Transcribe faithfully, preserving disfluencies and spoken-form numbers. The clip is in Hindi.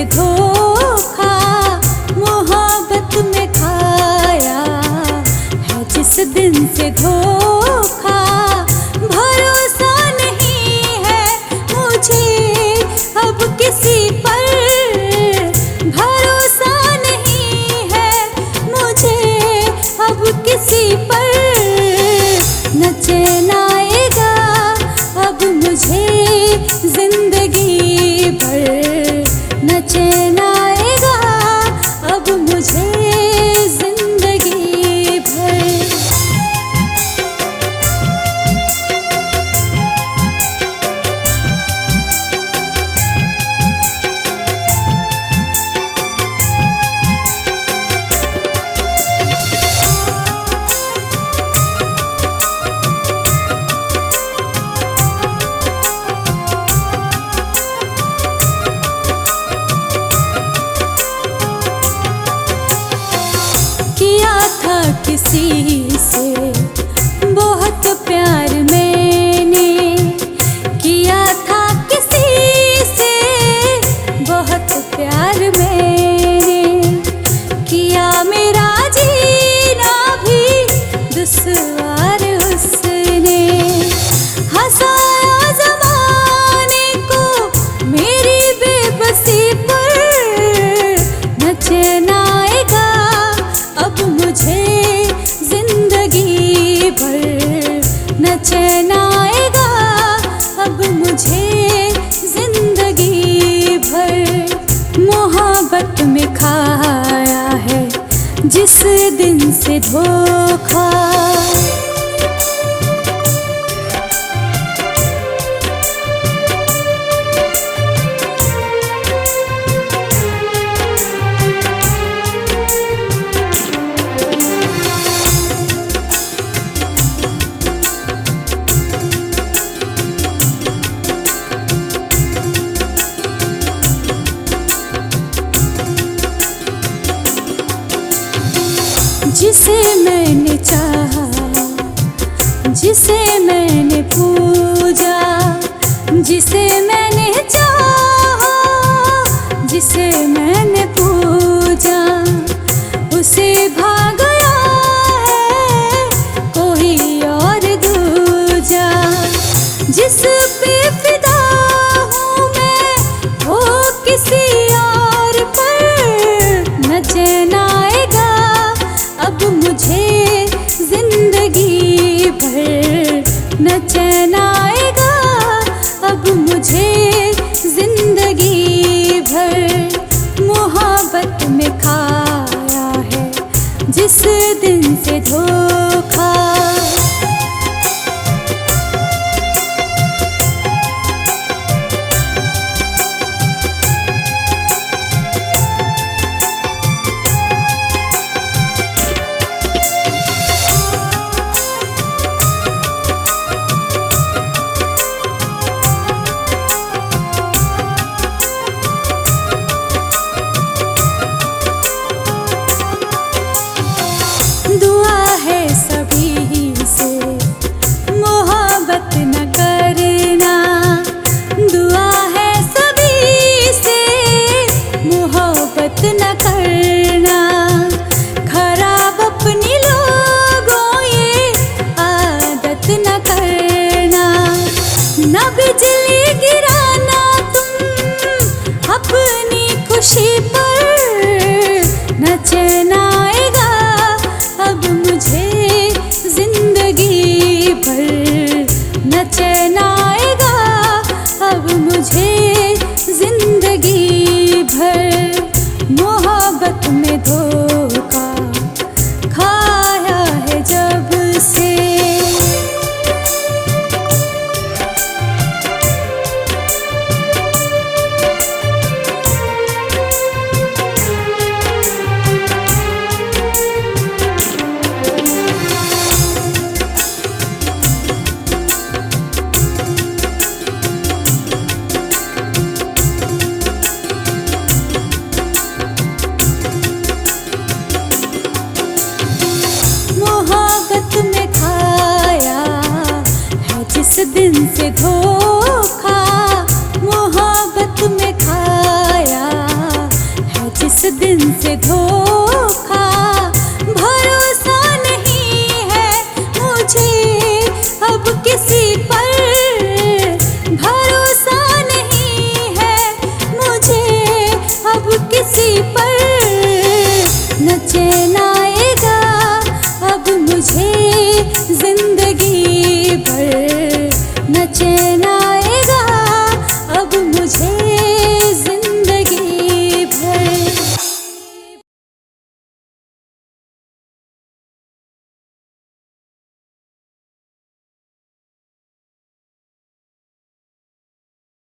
से धोखा मोहब्बत में खाया है, जिस दिन से धोखा भरोसा नहीं है मुझे अब किसी पर, भरोसा नहीं है मुझे अब किसी पर। न चैन आएगा अब मुझे जिंदगी भर, न चैन आएगा अब मुझे जिंदगी भर। किया था किसी से बहुत प्यार मैंने, किया था किसी से बहुत प्यार मैंने, किया मेरा जीना भी दुश्वार उसने। हंसाया ज़माने को मेरी बेबसी पर, न चैन आएगा अब मुझे जिंदगी भर, न चैन आएगा अब मुझे जिंदगी भर। मोहब्बत में खाया है जिस दिन से धोखा, जिसे मैंने चाहा, जिसे मैंने पूजा, जिसे मैंने चाहा, जिसे मैंने पूजा, उसे भाग गया है कोई और दूजा। जिस पे फिदा हूँ मैं वो किसी और पर, न चैन आएगा अब मुझे जिंदगी भर, न चैन आएगा अब मुझे जिंदगी भर। मोहब्बत में खाया है जिस दिन से धोखा। दुआ है सभी से मोहब्बत न करना, दुआ है सभी से मोहब्बत न करना। खराब अपनी लोगों ये आदत न करना, न बिजली गिराना तुम अपनी खुशी पर, न चैन आएगा अब मुझे जिंदगी भर, न चैन आएगा अब मुझे जिंदगी भर। मोहब्बत में धोखा खाया है जब से, दिन से धो